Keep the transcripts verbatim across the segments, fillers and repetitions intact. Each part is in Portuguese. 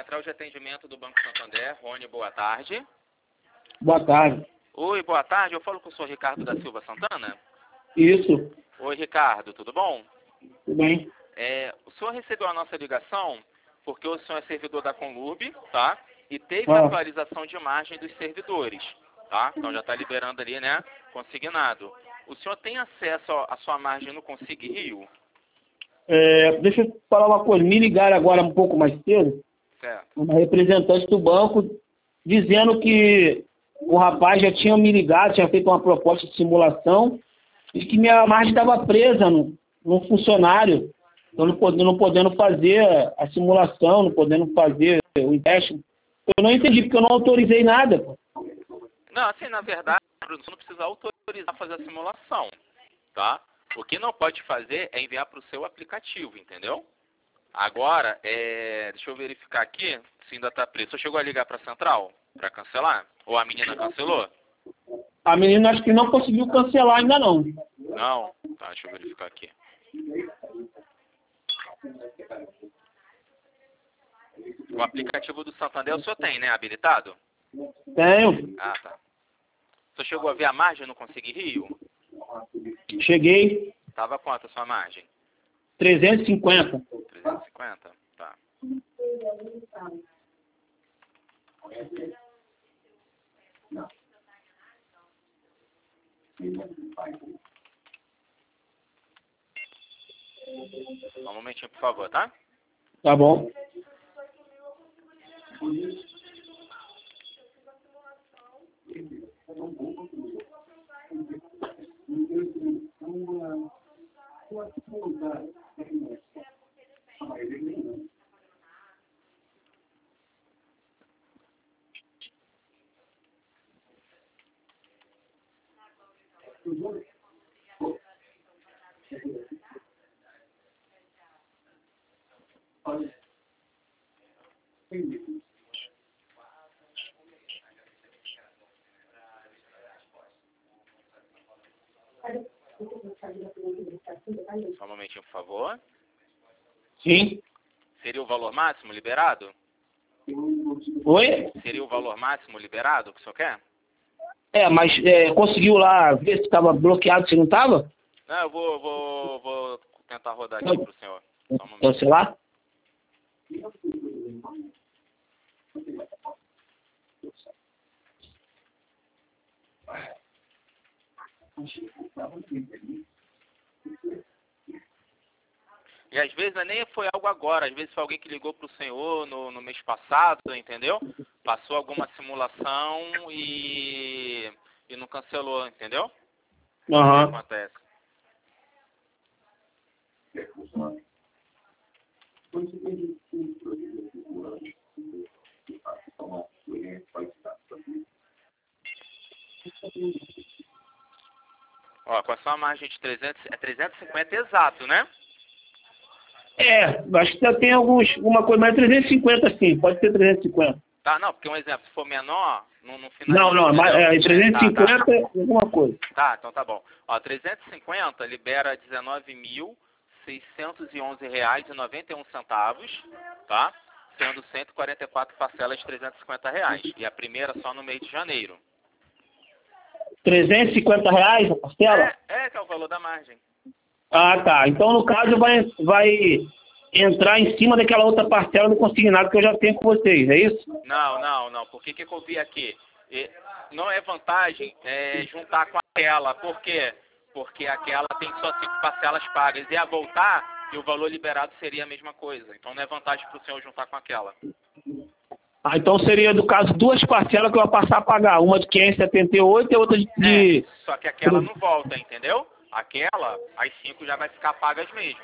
Central de Atendimento do Banco Santander. Rony, boa tarde. Boa tarde. Oi, boa tarde. Eu falo com o senhor Ricardo da Silva Santana? Isso. Oi, Ricardo, tudo bom? Tudo bem? É, o senhor recebeu a nossa ligação porque o senhor é servidor da Conlurb, tá? E teve Ah. atualização de margem dos servidores, tá? Então já está liberando ali, né? Consignado. O senhor tem acesso à sua margem no Consig Rio? É, deixa eu falar uma coisa. Me ligaram agora um pouco mais cedo, Certo. uma representante do banco, dizendo que o rapaz já tinha me ligado, tinha feito uma proposta de simulação e que minha margem estava presa no, no funcionário. Eu não podendo, não podendo fazer a simulação, não podendo fazer o empréstimo. Eu não entendi, porque eu não autorizei nada. Pô. Não, assim, na verdade, você não precisa autorizar a fazer a simulação, tá? O que não pode fazer é enviar para o seu aplicativo, entendeu? Agora, é... deixa eu verificar aqui se ainda está preso. Você chegou a ligar para a central para cancelar? Ou a menina cancelou? A menina acho que não conseguiu cancelar ainda não. Não? Tá, deixa eu verificar aqui. O aplicativo do Santander o senhor tem, né? Habilitado? Tenho. Ah, tá. O senhor chegou a ver a margem no Consig Rio? Cheguei. Tava quanto a sua margem? trezentos e cinquenta. trezentos e cinquenta? Tá. Só um momentinho, por favor, tá? Tá bom. Só um momentinho, por favor. Sim. Seria o valor máximo liberado? Oi? Seria o valor máximo liberado que o senhor quer? É, mas é, conseguiu lá ver se estava bloqueado, se não estava? Não, eu vou, vou, vou tentar rodar aqui para o senhor. Só um momento. Cancelar? E às vezes nem foi algo agora, às vezes foi alguém que ligou para o senhor no, no mês passado, entendeu? Passou alguma simulação e, e não cancelou, entendeu? Aham. O que acontece? Ó, com a sua margem de trezentos, é trezentos e cinquenta exato, né? É, acho que já tem alguns, alguma coisa, mas trezentos e cinquenta sim, pode ser trezentos e cinquenta. Tá, não, porque um exemplo, se for menor, não, não finaliza. Não, não, mas entendeu? é, trezentos e cinquenta Tá, tá. é alguma coisa. Tá, então tá bom. Ó, trezentos e cinquenta libera dezenove mil seiscentos e onze reais e noventa e um centavos, tá? Sendo cento e quarenta e quatro parcelas de trezentos e cinquenta reais. E a primeira só no mês de janeiro. trezentos e cinquenta reais a parcela? É, é que é o valor da margem. Ah, tá. Então, no caso, vai, vai entrar em cima daquela outra parcela do consignado que eu já tenho com vocês, é isso? Não, não, não. Por que que eu vi aqui? E não é vantagem é, juntar com aquela. Por quê? Porque aquela tem só cinco parcelas pagas. E a voltar, e o valor liberado seria a mesma coisa. Então não é vantagem para o senhor juntar com aquela. Ah, então seria, do caso, duas parcelas que eu vou passar a pagar. Uma de quinhentos e setenta e oito e outra de... de... É, só que aquela não volta, entendeu? Aquela, as cinco já vai ficar pagas mesmo.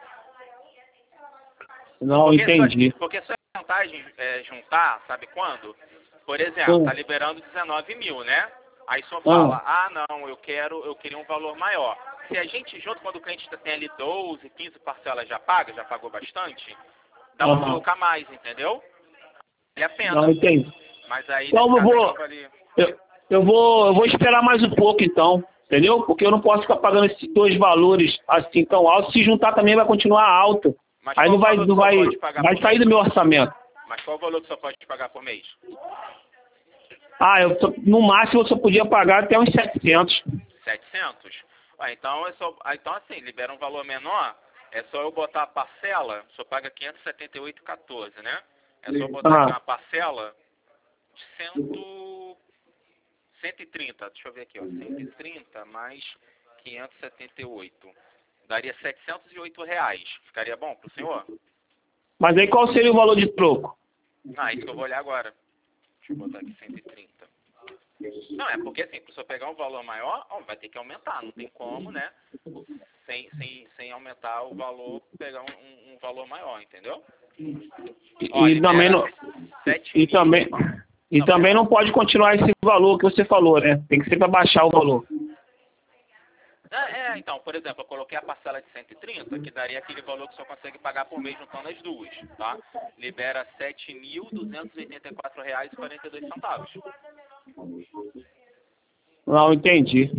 Não, porque entendi. Só, porque só é vantagem é, juntar, sabe quando? Por exemplo, Hum. tá liberando dezenove mil, né? Aí só fala, ah, não, eu quero, eu queria um valor maior. Se a gente junto, quando o cliente tem ali doze, quinze parcelas já pagas, já pagou bastante, dá Uhum. um pouco a mais, entendeu? Vale a pena. Não, entendi. Mas aí, Então eu vou, eu, eu vou, eu vou esperar mais um pouco então, entendeu? Porque eu não posso ficar pagando esses dois valores assim tão altos. Se juntar também vai continuar alto. Mas Aí qual não vai, valor não que você vai, pode pagar vai por sair mês? do meu orçamento. Mas qual o valor que você pode pagar por mês? Ah, eu tô, no máximo eu só podia pagar até uns setecentos. setecentos? Ah, então, é só, ah, então, assim, libera um valor menor, é só eu botar a parcela, o senhor paga quinhentos e setenta e oito reais e quatorze centavos, né? É só eu botar Ah. aqui uma parcela de cem, cento e trinta, deixa eu ver aqui, ó, cento e trinta mais quinhentos e setenta e oito, daria setecentos e oito reais, ficaria bom pro senhor? Mas aí qual seria o valor de troco? Ah, isso que eu vou olhar agora. Deixa eu botar aqui cento e trinta. Não, é porque assim, para você pegar um valor maior, ó, vai ter que aumentar, não tem como, né? Sem, sem, sem aumentar o valor, pegar um, um, um valor maior, entendeu? Ó, E também não, e também, e não, também não pode continuar esse valor que você falou, né? Tem que sempre abaixar o valor. É, é, então, por exemplo, eu coloquei a parcela de cento e trinta, que daria aquele valor que o senhor consegue pagar por mês juntando as duas, tá? Libera sete mil duzentos e oitenta e quatro reais e quarenta e dois centavos. Não, entendi.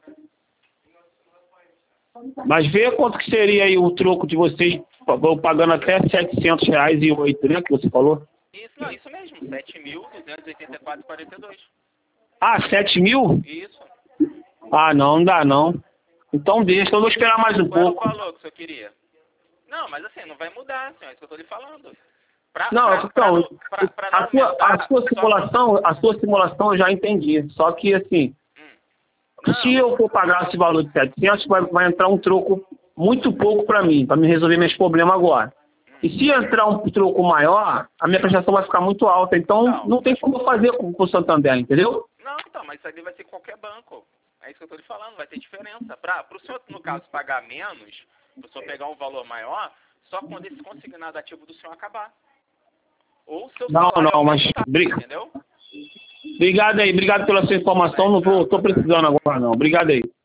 Mas vê quanto que seria aí o troco de vocês pagando até setecentos reais e oito, né? Que você falou? Isso, não, isso mesmo, sete mil duzentos e oitenta e quatro reais e quarenta e dois. Ah, sete mil? Isso. Ah, não, não dá não. Então deixa, eu vou esperar mais um Qual era o pouco. valor que o senhor queria? Não, mas assim, não vai mudar, senhor, é isso que eu estou lhe falando. Pra, Não, pra, pra, então, pra, pra não a sua, aumentar, a sua só- simulação, a sua simulação eu já entendi. Só que assim, Hum. se eu for pagar esse valor de setecentos, vai, vai entrar um troco muito pouco para mim, para me resolver meus problemas agora. E se entrar um troco maior, a minha prestação vai ficar muito alta. Então, Não. não tem como eu fazer com, com o Santander, entendeu? Não, então, mas isso ali vai ser qualquer banco. É isso que eu estou lhe falando, vai ter diferença. Para o senhor, no caso, pagar menos, para o senhor pegar um valor maior, só quando esse consignado ativo do senhor acabar. Ou o seu Não, salário não, mas aumentar, briga. entendeu? Obrigado aí, obrigado pela sua informação. Não vou, tô precisando agora não. Obrigado aí.